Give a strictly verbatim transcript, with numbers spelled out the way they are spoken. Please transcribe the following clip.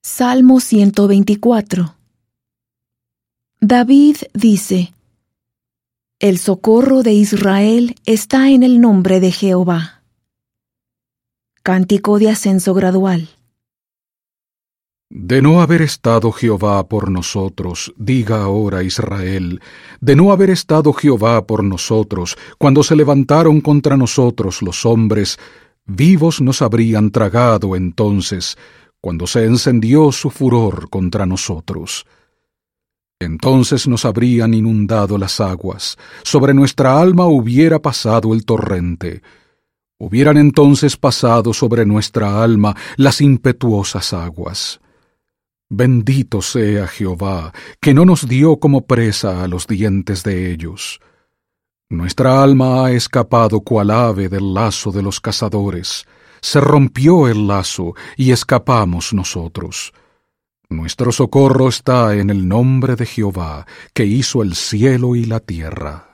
Salmo ciento veinticuatro. David dice: El socorro de Israel está en el nombre de Jehová. Cántico de ascenso gradual. De no haber estado Jehová por nosotros, diga ahora Israel, de no haber estado Jehová por nosotros, cuando se levantaron contra nosotros los hombres, vivos nos habrían tragado entonces, cuando se encendió su furor contra nosotros. Entonces nos habrían inundado las aguas, sobre nuestra alma hubiera pasado el torrente. Hubieran entonces pasado sobre nuestra alma las impetuosas aguas. Bendito sea Jehová, que no nos dio como presa a los dientes de ellos. Nuestra alma ha escapado cual ave del lazo de los cazadores. Se rompió el lazo y escapamos nosotros. Nuestro socorro está en el nombre de Jehová, que hizo el cielo y la tierra.